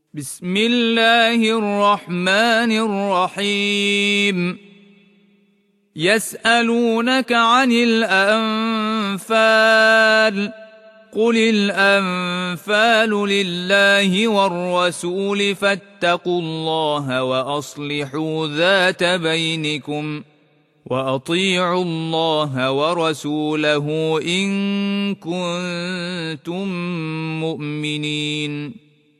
بسم الله الرحمن الرحيم. يسألونك عن الأنفال قل الأنفال لله والرسول فاتقوا الله وأصلحوا ذات بينكم وأطيعوا الله ورسوله إن كنتم مؤمنين.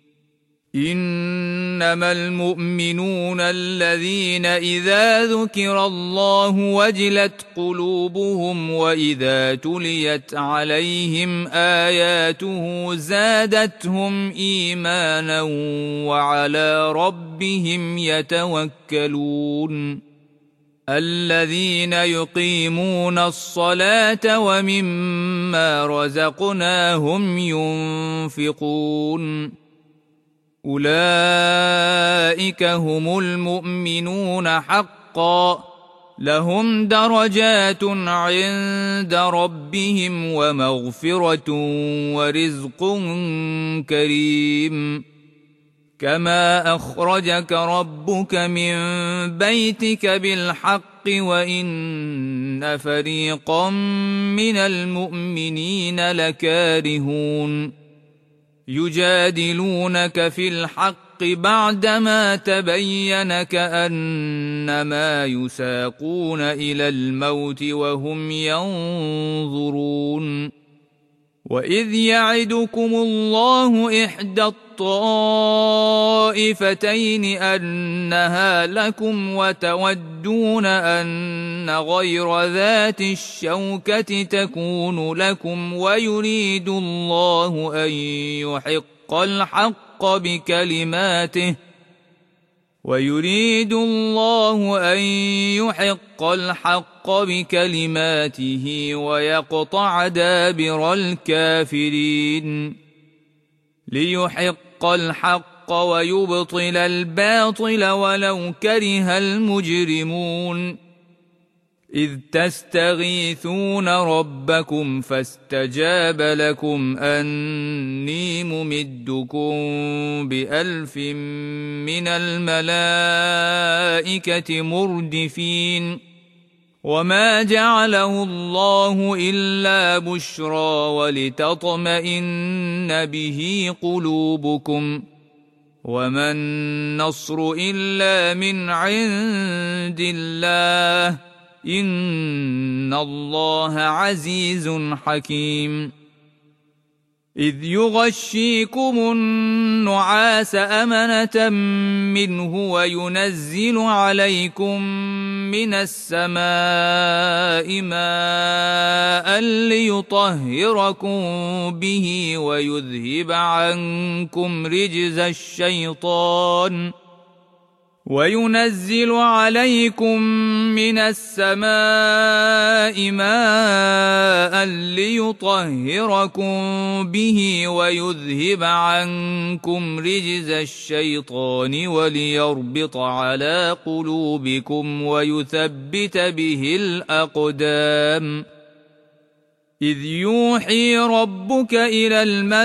إنما المؤمنون الذين إذا ذكر الله وجلت قلوبهم وإذا تليت عليهم آياته زادتهم إيمانا وعلى ربهم يتوكلون. الذين يقيمون الصلاة ومما رزقناهم ينفقون أولئك هم المؤمنون حقا لهم درجات عند ربهم ومغفرة ورزق كريم. كما أخرجك ربك من بيتك بالحق وإن فريقا من المؤمنين لكارهون يجادلونك في الحق بعدما تبين كأنما يساقون إلى الموت وهم ينظرون. وإذ يعدكم الله إحدى الطائفتين أنها لكم وتودون أن غير ذات الشوكة تكون لكم ويريد الله أن يحق الحق بكلماته ويقطع دابر الكافرين. ليحق الحق ويبطل الباطل ولو كره المجرمون. إذ تستغيثون ربكم فاستجاب لكم أني ممدكم ب1000 من الملائكة مردفين. وما جعله الله إلا بشرى ولتطمئن به قلوبكم وما النصر إلا من عند الله إن الله عزيز حكيم. إذ يغشيكم النعاس أمنة منه وينزل عليكم من السماء ماء ليطهركم به ويذهب عنكم رجز الشيطان وينزل عليكم من السماء ماء ليطهركم به ويذهب عنكم رجز الشيطان وليربط على قلوبكم ويثبت به الأقدام. إذ يوحي ربك إلى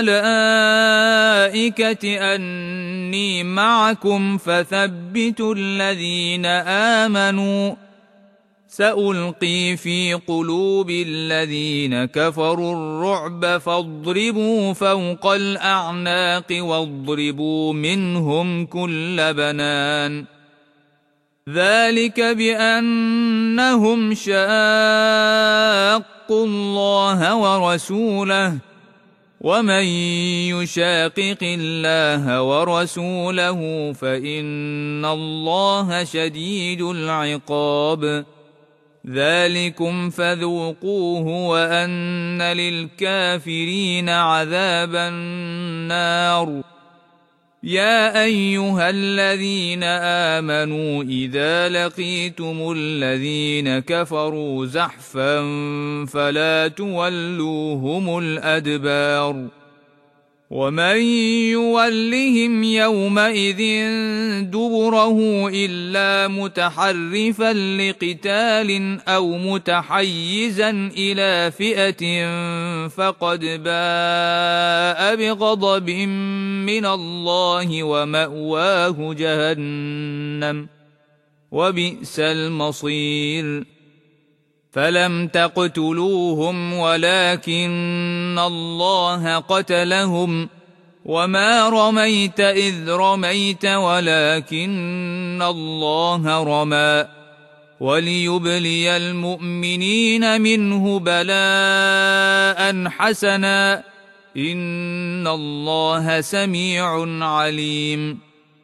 الملائكة أني معكم فثبتوا الذين آمنوا سألقي في قلوب الذين كفروا الرعب فاضربوا فوق الأعناق واضربوا منهم كل بنان. ذلك بأنهم شاقوا الله ورسوله ومن يشاقق الله ورسوله فإن الله شديد العقاب. ذلكم فذوقوه وأن للكافرين عذاب النار. يا أيها الذين آمنوا إذا لقيتم الذين كفروا زحفا فلا تولوهم الأدبار. ومن يولهم يومئذ دبره إلا متحرفا لقتال أو متحيزا إلى فئة فقد باء بغضب من الله ومأواه جهنم وبئس المصير. فلم تقتلوهم ولكن الله قتلهم وما رميت إذ رميت ولكن الله رمى وليبلي المؤمنين منه بلاء حسنا إن الله سميع عليم.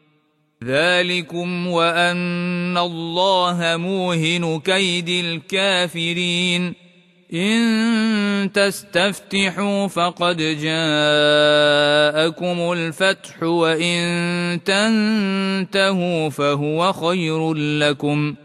ذلكم وأن الله موهن كيد الكافرين. إن تستفتحوا فقد جاءكم الفتح وإن تنتهوا فهو خير لكم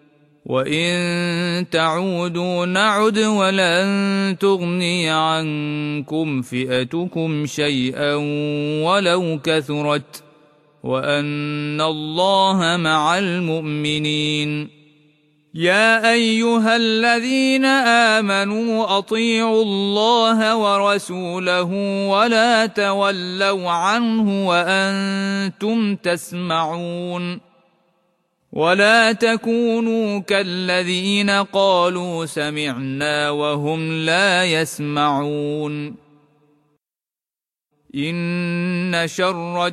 وإن تعودوا نعد ولن تغني عنكم فئتكم شيئا ولو كثرت وأن الله مع المؤمنين. يا أيها الذين آمنوا أطيعوا الله ورسوله ولا تولوا عنه وأنتم تسمعون. ولا تكونوا كالذين قالوا سمعنا وهم لا يسمعون. إن شر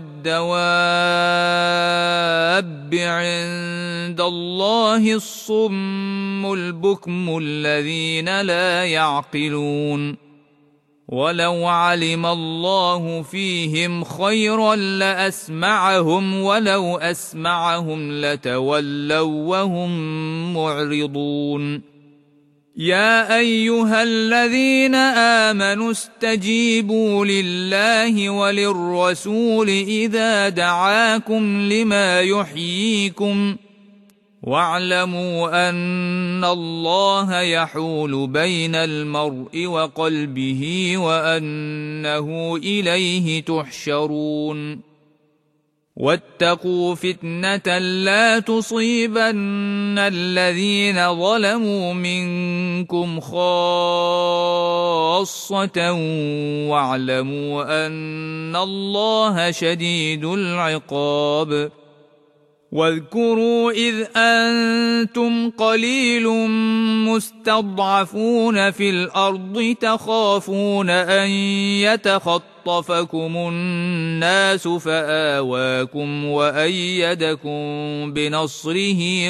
الدواب عند الله الصم البكم الذين لا يعقلون. ولو علم الله فيهم خيرا لأسمعهم ولو أسمعهم لتولوا وهم معرضون. يا أيها الذين آمنوا استجيبوا لله وللرسول إذا دعاكم لما يحييكم واعلموا أن الله يحول بين المرء وقلبه وأنه إليه تحشرون. واتقوا فتنة لا تصيبن الذين ظلموا منكم خاصة واعلموا أن الله شديد العقاب. واذكروا إذ أنتم قليل مستضعفون في الأرض تخافون أن يتخطفكم الناس فآواكم وأيدكم بنصره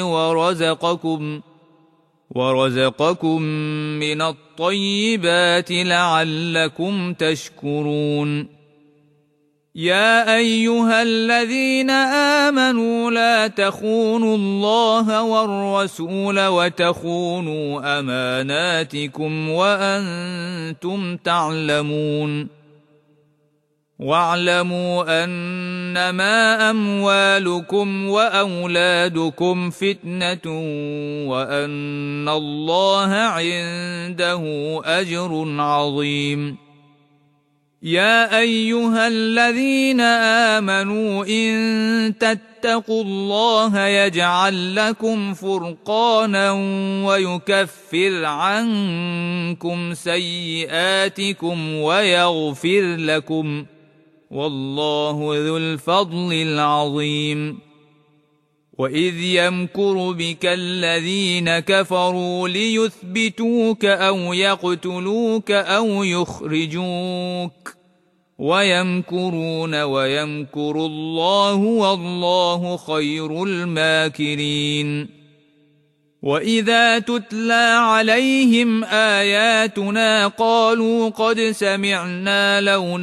ورزقكم من الطيبات لعلكم تشكرون. يا أيها الذين آمنوا لا تخونوا الله والرسول وتخونوا أماناتكم وأنتم تعلمون. واعلموا أنما أموالكم وأولادكم فتنة وأن الله عنده أجر عظيم. يا أيها الذين آمنوا إن تتقوا الله يجعل لكم فرقانا ويكفر عنكم سيئاتكم ويغفر لكم والله ذو الفضل العظيم. وإذ يمكر بك الذين كفروا ليثبتوك أو يقتلوك أو يخرجوك ويمكرون ويمكر الله والله خير الماكرين. وإذا تتلى عليهم آياتنا قالوا قد سمعنا لو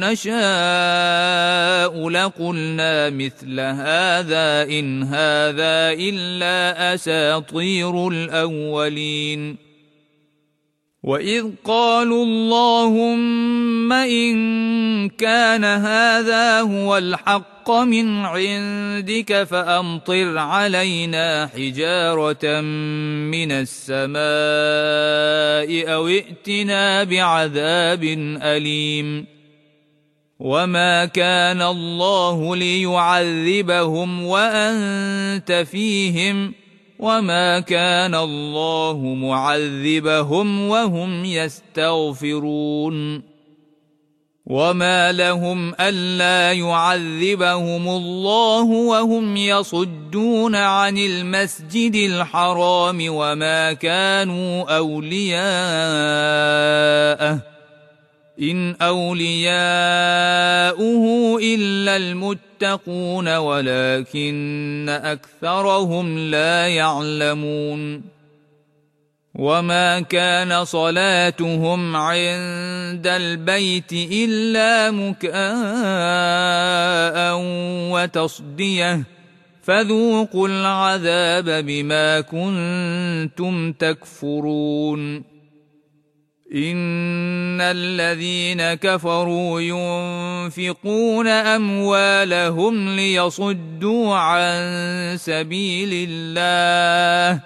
نشاء لقلنا مثل هذا إن هذا إلا أساطير الأولين. وإذ قالوا اللهم إن كان هذا هو الحق من عندك فأمطر علينا حجارة من السماء أو ائتنا بعذاب أليم. وما كان الله ليعذبهم وأنت فيهم وما كان الله معذبهم وهم يستغفرون وما لهم ألا يعذبهم الله وهم يصدون عن المسجد الحرام وما كانوا أولياءه إن أولياؤه إلا المتقون ولكن أكثرهم لا يعلمون وما كان صلاتهم عند البيت إلا مكاء وتصدية فذوقوا العذاب بما كنتم تكفرون إن الذين كفروا ينفقون أموالهم ليصدوا عن سبيل الله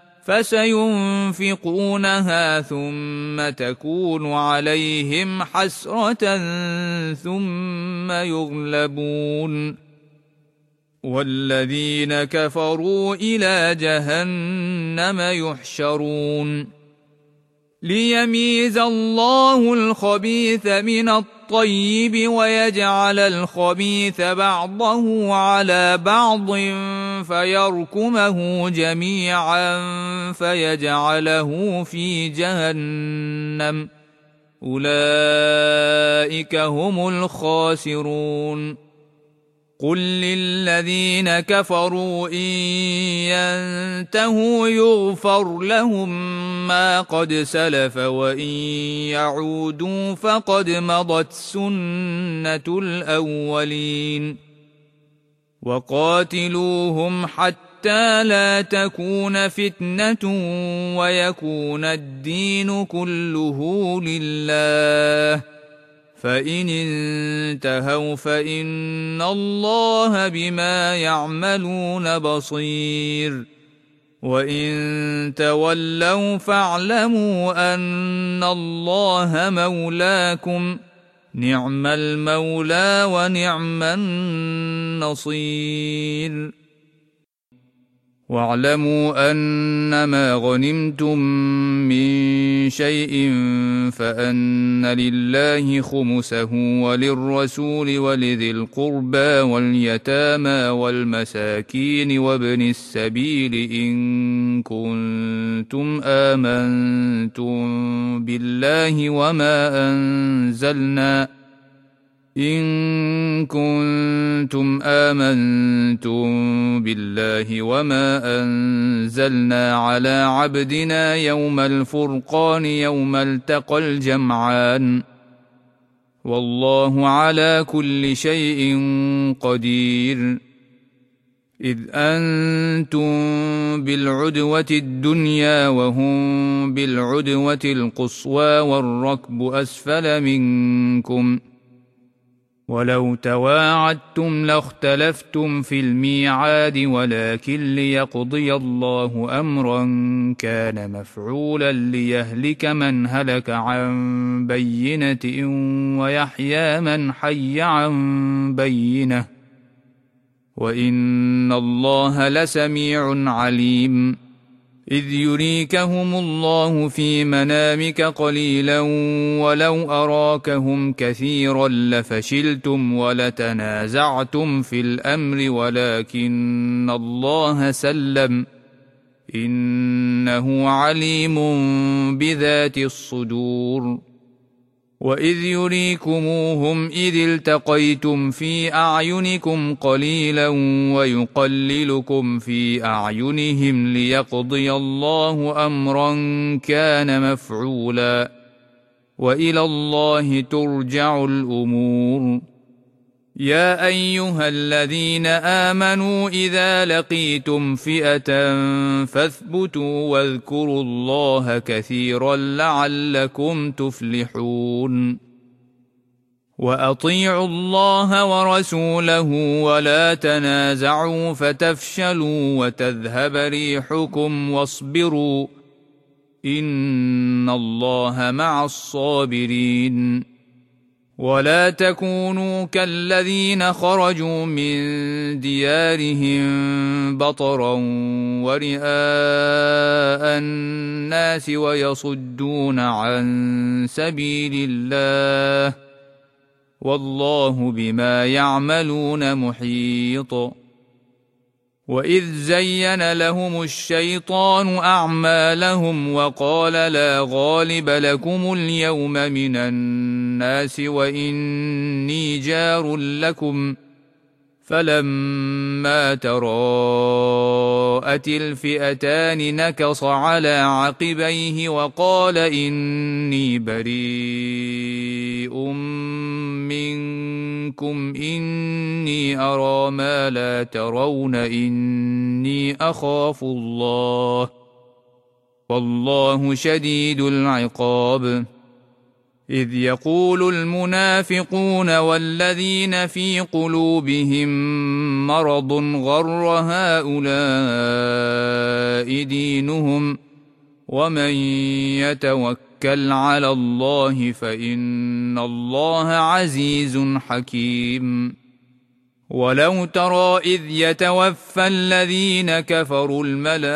فسينفقونها ثم تكون عليهم حسرة ثم يغلبون والذين كفروا إلى جهنم يحشرون ليميز الله الخبيث من الطيب ويجعل الخبيث بعضه على بعض فيركمه جميعا فيجعله في جهنم أولئك هم الخاسرون قل للذين كفروا إن ينتهوا يغفر لهم ما قد سلف وإن يعودوا فقد مضت سنة الأولين وقاتلوهم حتى لا تكون فتنة ويكون الدين كله لله فإن انتهوا فإن الله بما يعملون بصير وإن تولوا فاعلموا أن الله مولاكم نعم المولى ونعم النصير واعلموا أنما غنمتم من شيء فأن لله خمسه وللرسول ولذي القربى واليتامى والمساكين وابن السبيل إن كنتم آمنتم بالله وما أنزلنا على عبدنا يوم الفرقان يوم التقى الجمعان والله على كل شيء قدير إذ أنتم بالعدوة الدنيا وهم بالعدوة القصوى والركب أسفل منكم ولو تواعدتم لاختلفتم في الميعاد ولكن ليقضي الله أمرا كان مفعولا ليهلك من هلك عن بينة ويحيى من حي عن بينة وإن الله لسميع عليم إذ يريكهم الله في منامك قليلا ولو أراكهم كثيرا لفشلتم ولتنازعتم في الأمر ولكن الله سلم إنه عليم بذات الصدور وإذ يريكموهم إذ التقيتم في أعينكم قليلا ويقللكم في أعينهم ليقضي الله أمرا كان مفعولا وإلى الله ترجع الأمور يا أيها الذين آمنوا إذا لقيتم فئة فاثبتوا واذكروا الله كثيرا لعلكم تفلحون وأطيعوا الله ورسوله ولا تنازعوا فتفشلوا وتذهب ريحكم واصبروا إن الله مع الصابرين ولا تكونوا كالذين خرجوا من ديارهم بطرا ورئاء الناس ويصدون عن سبيل الله والله بما يعملون محيط. وإذ زين لهم الشيطان أعمالهم وقال لا غالب لكم اليوم من الناس وإني جار لكم فلما تراءت الفئتان نكص على عقبيه وقال إني بريء منكم إني أرى ما لا ترون إني أخاف الله والله شديد العقاب. إذ يقول المنافقون والذين في قلوبهم مرض غر هؤلاء دينهم ومن يتوكل على الله فإن الله عزيز حكيم. ولو ترى إذ يتوفى الذين كفروا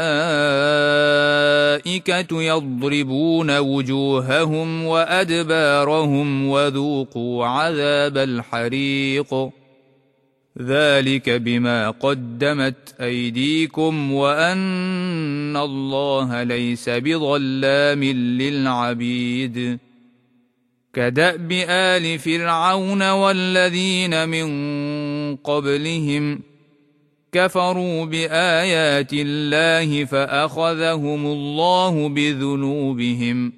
الملائكة يضربون وجوههم وأدبارهم وذوقوا عذاب الحريق ذلك بما قدمت أيديكم وأن الله ليس بظلام للعبيد. كدأب آل فرعون والذين من قبلهم كفروا بآيات الله فأخذهم الله بذنوبهم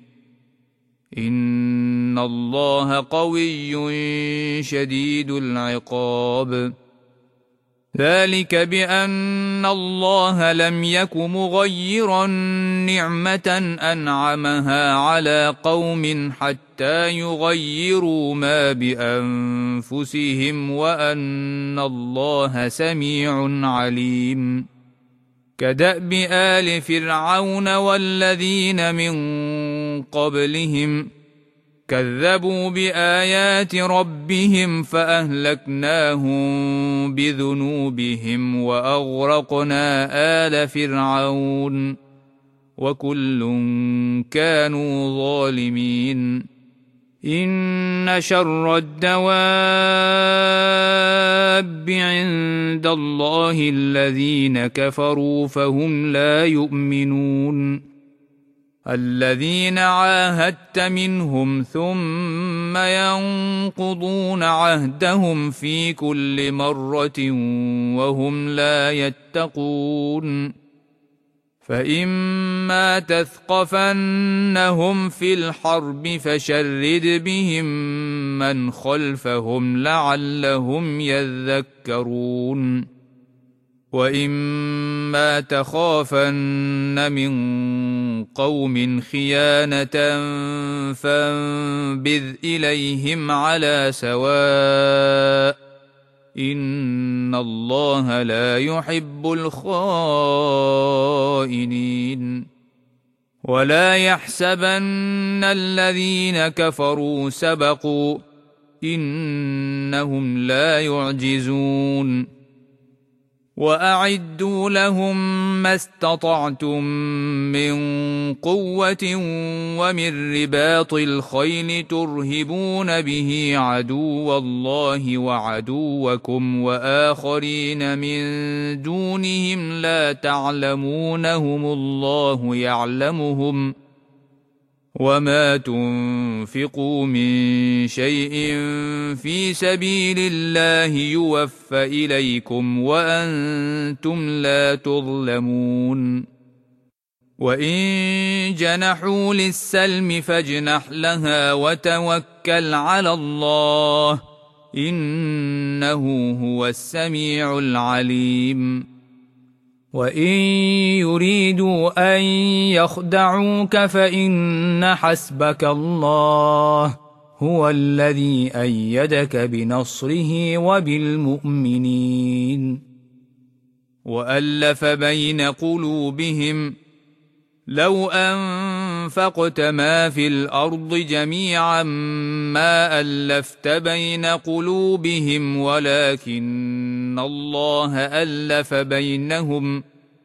إن الله قوي شديد العقاب. ذلك بأن الله لم يك مغيرا نعمة أنعمها على قوم حتى يغيروا ما بأنفسهم وأن الله سميع عليم. كدأب آل فرعون والذين من قبلهم كذبوا بآيات ربهم فأهلكناهم بذنوبهم وأغرقنا آل فرعون وكل كانوا ظالمين. إن شر الدواب عند الله الذين كفروا فهم لا يؤمنون. الذين عاهدت منهم ثم ينقضون عهدهم في كل مرة وهم لا يتقون. فإما تثقفنهم في الحرب فشرد بهم من خلفهم لعلهم يذكرون. وإما تخافن من قوم خيانة فانبذ إليهم على سواء إن الله لا يحب الخائنين. ولا يحسبن الذين كفروا سبقوا إنهم لا يعجزون. وأعدوا لهم ما استطعتم من قوة ومن رباط الخيل ترهبون به عدو الله وعدوكم وآخرين من دونهم لا تعلمونهم الله يعلمهم وما تنفقوا من شيء في سبيل الله يوفى إليكم وأنتم لا تظلمون. وإن جنحوا للسلم فاجنح لها وتوكل على الله إنه هو السميع العليم. وإن يريدوا أن يخدعوك فإن حسبك الله هو الذي أيدك بنصره وبالمؤمنين. وألف بين قلوبهم لو أنفقوا أنفقت ما في الأرض جميعا ما ألفت بين قلوبهم ولكن الله ألف بينهم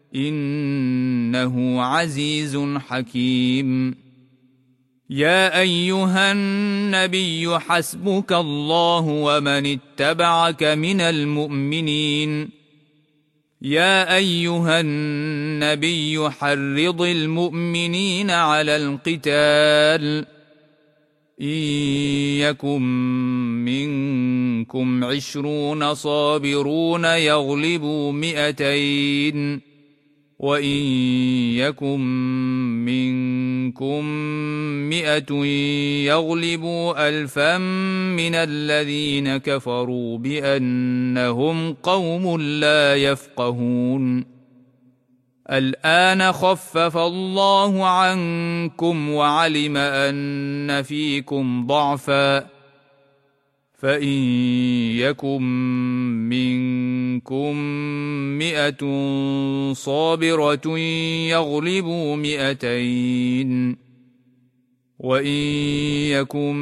إنه عزيز حكيم. يا أيها النبي حسبك الله ومن اتبعك من المؤمنين. يا أيها النبي حرض المؤمنين على القتال إن يكن منكم 20 صابرون يغلبوا 200 وإن يكن منكم 100 يغلبوا 1000 من الذين كفروا بأنهم قوم لا يفقهون. الآن خفف الله عنكم وعلم أن فيكم ضعفا فإن يكن منكم 100 صابرة يغلبوا 200 وإن يكن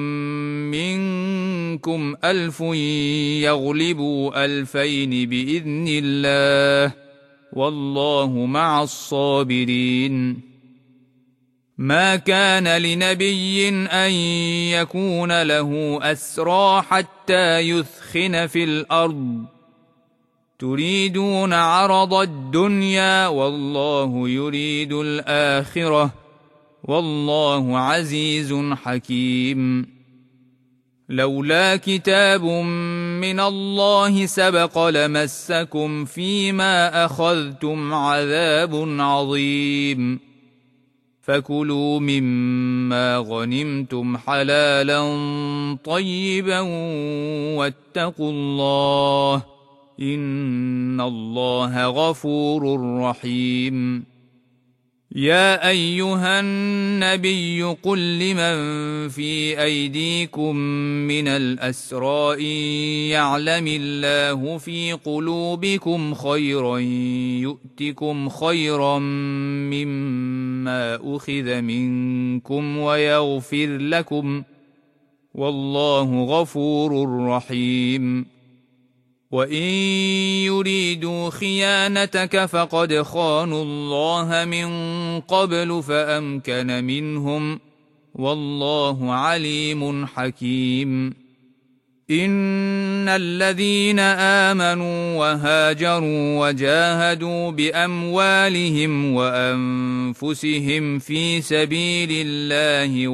منكم 1000 يغلبوا 2000 بإذن الله والله مع الصابرين. ما كان لنبي أن يكون له أسرى حتى يثخن في الأرض تريدون عرض الدنيا والله يريد الآخرة والله عزيز حكيم. لولا كتاب من الله سبق لمسكم فيما أخذتم عذاب عظيم. فكلوا مما غنمتم حلالا طيبا واتقوا الله إن الله غفور رحيم. يا أيها النبي قل لمن في أيديكم من الأسرى إن يعلم الله في قلوبكم خيرا يؤتكم خيرا مما أخذ منكم ويغفر لكم والله غفور رحيم. وإن يريدوا خيانتك فقد خانوا الله من قبل فأمكن منهم والله عليم حكيم. إن الذين آمنوا وهاجروا وجاهدوا بأموالهم وأنفسهم في سبيل الله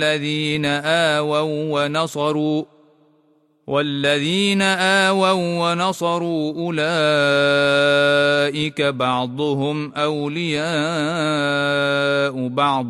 والذين آووا ونصروا أولئك بعضهم أولياء بعض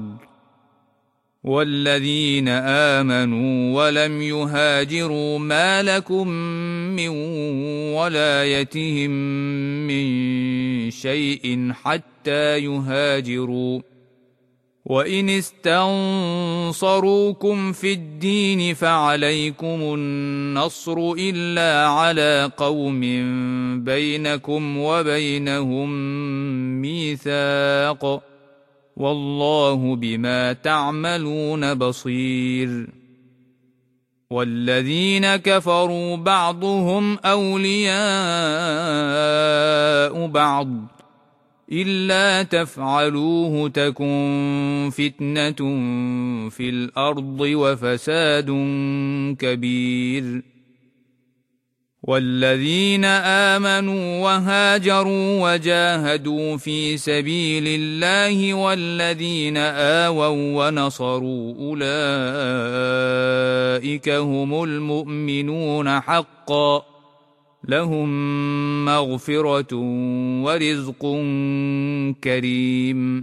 والذين آمنوا ولم يهاجروا ما لكم من ولايتهم من شيء حتى يهاجروا وإن استنصروكم في الدين فعليكم النصر إلا على قوم بينكم وبينهم ميثاق والله بما تعملون بصير. والذين كفروا بعضهم أولياء بعض إلا تفعلوه تكن فتنة في الأرض وفساد كبير. والذين آمنوا وهاجروا وجاهدوا في سبيل الله والذين آووا ونصروا أولئك هم المؤمنون حقا لهم مغفرة ورزق كريم.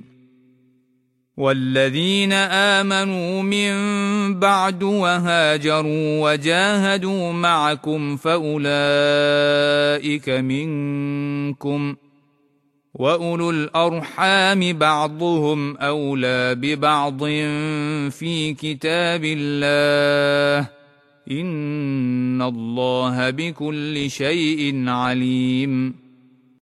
والذين آمنوا من بعد وهاجروا وجاهدوا معكم فأولئك منكم وأولو الأرحام بعضهم أولى ببعض في كتاب الله إن الله بكل شيء عليم.